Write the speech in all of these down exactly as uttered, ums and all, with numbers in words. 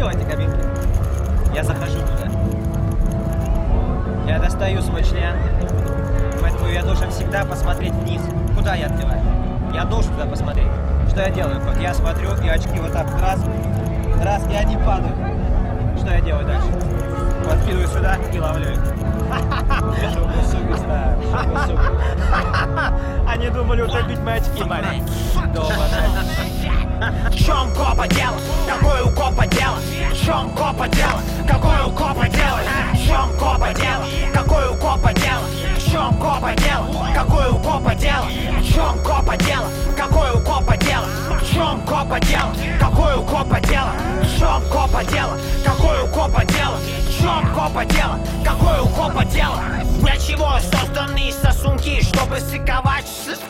Открывайте кабинку. Я захожу туда. Я достаю свой член. Поэтому я должен всегда посмотреть вниз. Куда я открываю? Я должен туда посмотреть. Что я делаю, кот? Я смотрю, и очки вот так раз, раз, и они падают. Что я делаю дальше? Подкидываю сюда и ловлю их. Они думали утопить мои очки, мать. В чем копа дело? Какое у копа дело? В чем копа дело? Какое у копа дело? В чем копа дело? Какое у копа дело? В чем копа дело? Какое у копа дело? В чем копа дело? Какое у копа дело? В чем копа дело? Какое у копа дело? В чем копа дело? Какое у копа дело? В чем копа дело? Какое у копа дело? Для чего созданы сосунки? Чтобы сыковать,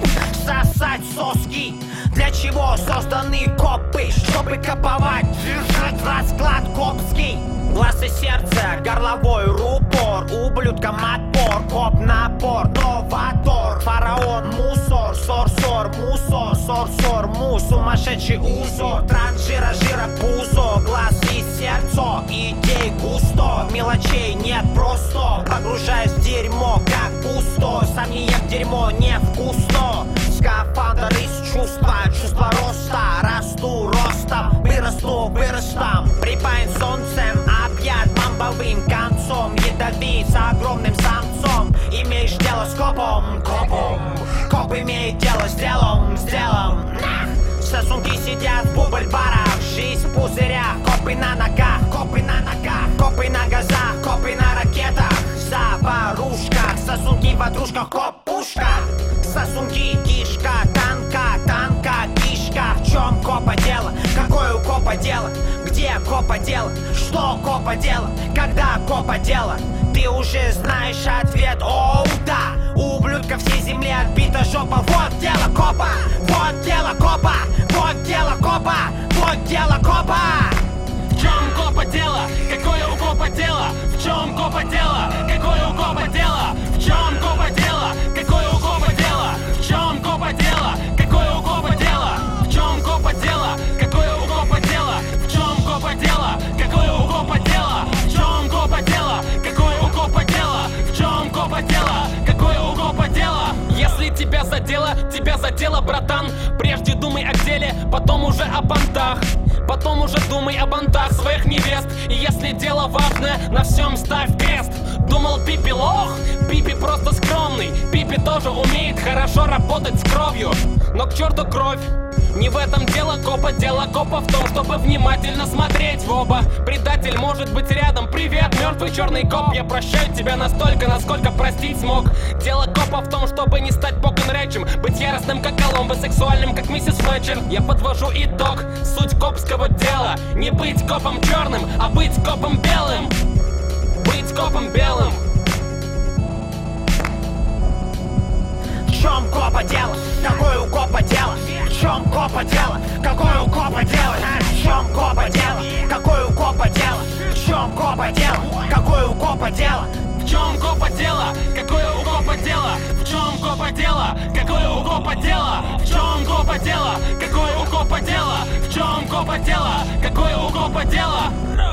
сосать соски. Для чего созданы копы? Чтобы коповать, держать расклад копский. Глаз и сердце, горловой рупор, ублюдкам отпор, коп напор, новатор, фараон, мусор, сор-сор, мусор, сор-сор, му, сумасшедший узор, транжира, жира, пузо, глаз и сердце, идей густо, мелочей нет просто, погружаясь в дерьмо, как пусто, сам не ем дерьмо, невкусно, скафандр из чувства, чувства роста, расту ростом, вырасту выростом, припаян солнцем, объят бомбовым концом, ядовит с огромным самцом, имеешь дело с копом, копом, коп имеет дело с делом, с делом. Сосунки сидят в бубль-барах, жизнь в пузырях, копы на ногах, копы на ногах, копы на газах, копы на ракетах, заварушках, сосунки в ватрушках, коп-пушка, сосунки, кишка, танка, танка, кишка. В чем копа дело? Какое у копа дело? Где копа дело? Что копа дело? Когда копа дело? Ты уже знаешь ответ, оу, да. У ублюдка всей земли отбита жопа. Вот дело копа, вот дело копа, вот дело копа, вот дело копа. В чем копа дело? Какое у копа дело? В чем копа дело? Какое у копа дело? В чем копа дело? Какое у копа дело? В чем копа дело? Какое у копа дело? В чем копа дело? Какое у копа дело? В чем копа дело? Какое у копа дело? В чем копа дело? Какое у копа дело? В чем копа дело? Какое у копа дело? Если тебя задело, тебя задело, братан. Прежде думай о деле, потом уже о бантах. Потом уже думай о бантах своих невест. И если дело важное, на всем ставь крест. Думал, Пипи лох? Пипи просто скромный. Пипи тоже умеет хорошо работать с кровью. Но к черту кровь. Не в этом дело копа, дело копа в том, чтобы внимательно смотреть в оба. Предатель может быть рядом, привет, мертвый черный коп. Я прощаю тебя настолько, насколько простить смог. Дело копа в том, чтобы не стать боком речем, быть яростным, как Колумбо, сексуальным, как миссис Флетчер. Я подвожу итог, суть копского дела. Не быть копом черным, а быть копом белым. Быть копом белым. В чем копа дело? Какое у копа дело? В чем копа дело? Какое у копа дело? В чем копа дело? Какое у копа дело? В чем копа дело? Какое у копа дело? В чем копа дело? Какое у копа дело? В чем копа дело? Какое у копа дело? В чем копа дело? Какое у копа дело? В чем копа дело? Какое у копа дело?